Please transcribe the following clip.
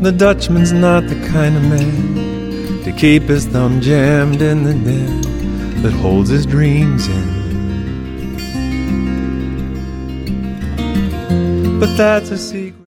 The Dutchman's not the kind of man to keep his thumb jammed in the net that holds his dreams in. But that's a secret.